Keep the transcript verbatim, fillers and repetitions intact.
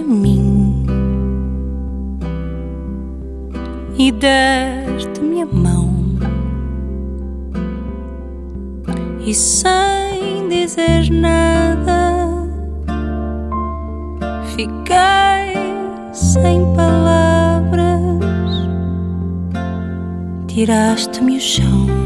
mim e deste-me a mão, e sem dizeres nada fiquei sem palavras. Tiraste-me o chão.